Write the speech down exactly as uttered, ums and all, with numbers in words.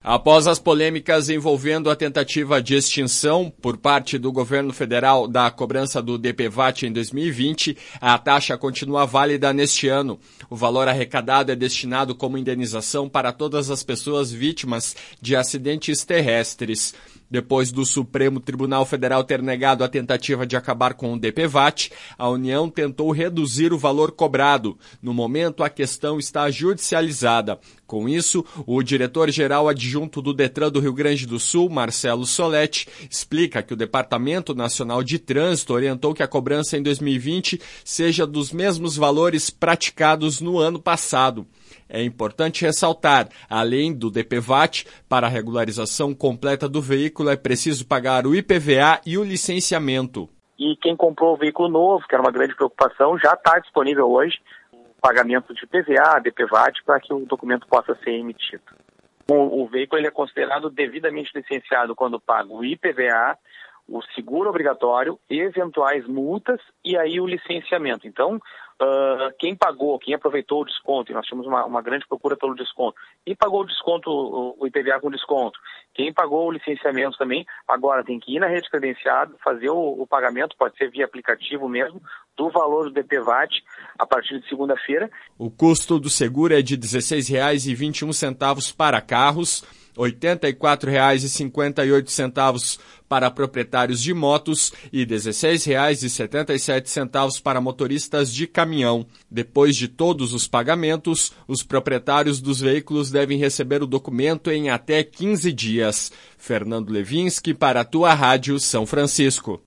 Após as polêmicas envolvendo a tentativa de extinção por parte do governo federal da cobrança do D P V A T em dois mil e vinte, a taxa continua válida neste ano. O valor arrecadado é destinado como indenização para todas as pessoas vítimas de acidentes terrestres. Depois do Supremo Tribunal Federal ter negado a tentativa de acabar com o D P V A T, a União tentou reduzir o valor cobrado. No momento, a questão está judicializada. Com isso, o diretor-geral adjunto do Detran do Rio Grande do Sul, Marcelo Soletti, explica que o Departamento Nacional de Trânsito orientou que a cobrança em dois mil e vinte seja dos mesmos valores praticados no ano passado. É importante ressaltar, além do D P V A T, para a regularização completa do veículo é preciso pagar o I P V A e o licenciamento. E quem comprou o veículo novo, que era uma grande preocupação, já está disponível hoje o pagamento de I P V A, D P V A T, para que o documento possa ser emitido. O, o veículo ele é considerado devidamente licenciado quando paga o I P V A, o seguro obrigatório, eventuais multas e aí o licenciamento. Então, uh, quem pagou, quem aproveitou o desconto, e nós tínhamos uma, uma grande procura pelo desconto, quem pagou o desconto, o, o I P V A com desconto, quem pagou o licenciamento também, agora tem que ir na rede credenciada, fazer o, o pagamento, pode ser via aplicativo mesmo, do valor do D P V A T a partir de segunda-feira. O custo do seguro é de dezesseis reais e vinte e um centavos para carros, oitenta e quatro reais e cinquenta e oito centavos para proprietários de motos e dezesseis reais e setenta e sete centavos para motoristas de caminhão. Depois de todos os pagamentos, os proprietários dos veículos devem receber o documento em até quinze dias. Fernando Levinsky para a Tua Rádio São Francisco.